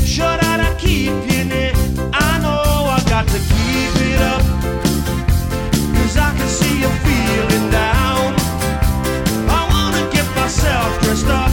sure that I keep you near. I know I got to keep it up, 'cause I can see you feeling down. I wanna get myself dressed up